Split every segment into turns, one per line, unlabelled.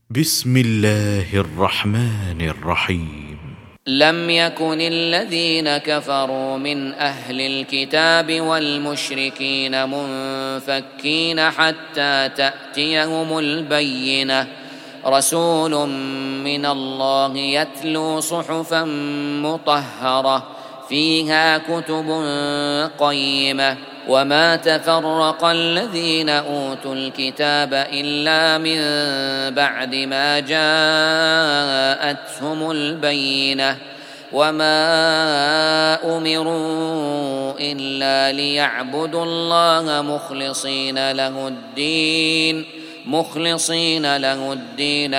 بسم الله الرحمن الرحيم.
لم يكن الذين كفروا من أهل الكتاب والمشركين منفكين حتى تأتيهم البينة، رسول من الله يتلو صحفا مطهرة فيها كتب قيمة، وما تفرق الذين أوتوا الكتاب إلا من بعد ما جاءتهم البينة، وما أمروا إلا ليعبدوا الله مخلصين له الدين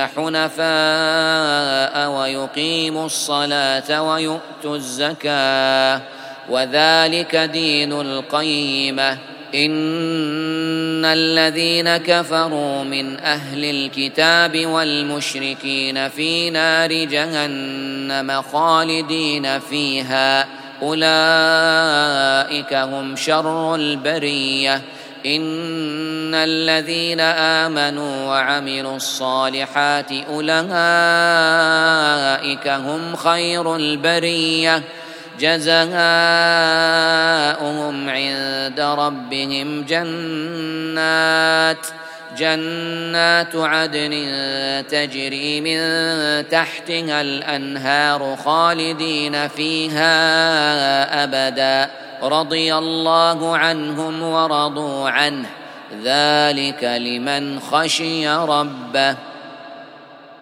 حنفاء ويقيموا الصلاة ويؤتوا الزكاة، وذلك دين القيمة. إن الذين كفروا من أهل الكتاب والمشركين في نار جهنم خالدين فيها، أولئك هم شر البرية. إن الذين آمنوا وعملوا الصالحات أولئك هم خير البرية، جزاؤهم عند ربهم جنات عدن تجري من تحتها الأنهار خالدين فيها أبدا، رضي الله عنهم ورضوا عنه، ذلك لمن خشي ربه.